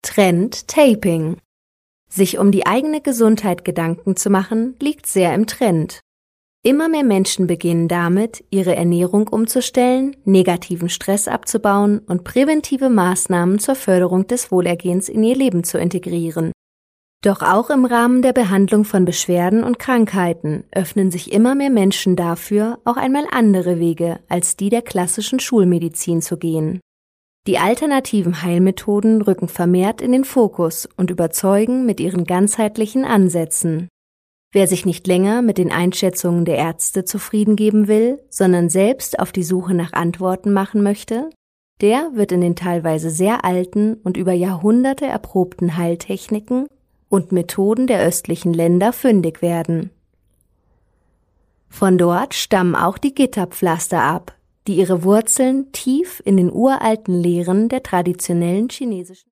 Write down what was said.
Trend Taping. Sich um die eigene Gesundheit Gedanken zu machen, liegt sehr im Trend. Immer mehr Menschen beginnen damit, ihre Ernährung umzustellen, negativen Stress abzubauen und präventive Maßnahmen zur Förderung des Wohlergehens in ihr Leben zu integrieren. Doch auch im Rahmen der Behandlung von Beschwerden und Krankheiten öffnen sich immer mehr Menschen dafür, auch einmal andere Wege als die der klassischen Schulmedizin zu gehen. Die alternativen Heilmethoden rücken vermehrt in den Fokus und überzeugen mit ihren ganzheitlichen Ansätzen. Wer sich nicht länger mit den Einschätzungen der Ärzte zufrieden geben will, sondern selbst auf die Suche nach Antworten machen möchte, der wird in den teilweise sehr alten und über Jahrhunderte erprobten Heiltechniken und Methoden der östlichen Länder fündig werden. Von dort stammen auch die Gitterpflaster ab, die ihre Wurzeln tief in den uralten Lehren der traditionellen chinesischen